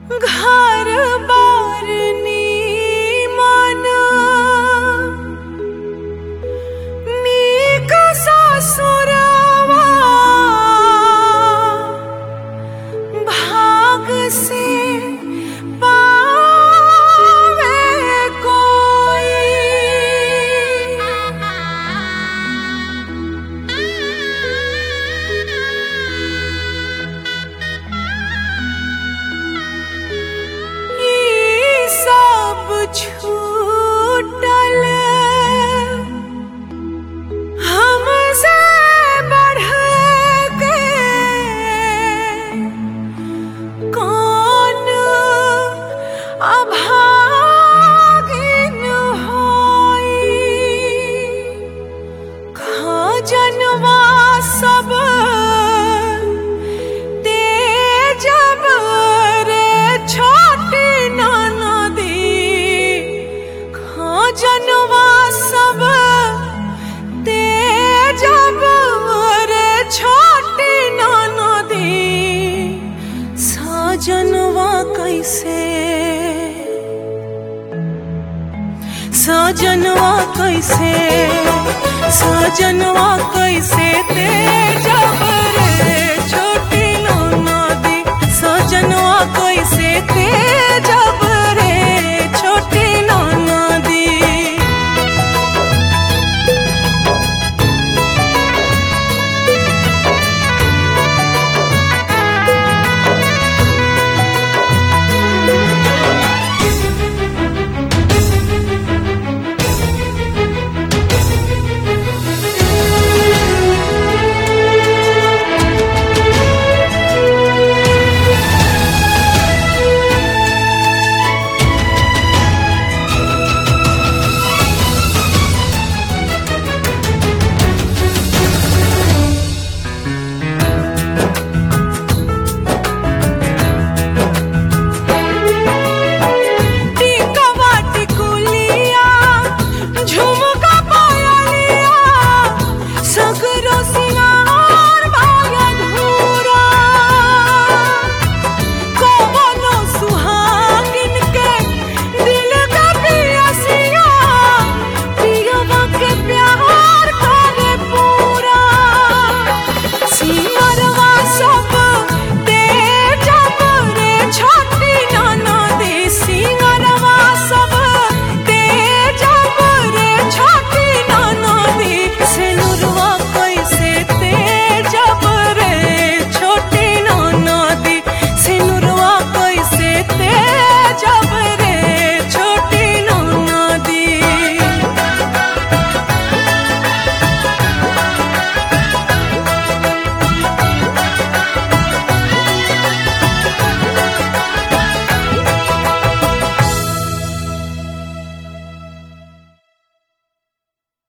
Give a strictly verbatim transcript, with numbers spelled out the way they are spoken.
घर बार नीमन नीक ससुरवा भाग से पावे कोई। ई सब छूटल हमसे बढ़ के कौन अभागिन होई। खजनवा सब तेजब रे छोटी ननदी। खजनवा सब तेजब रे छोटी ननदी। सजनवा कैसे सजनवा कैसे सजनवा कैसे तेजब रे छोटी ननदी। सजनवा कैसे तेजब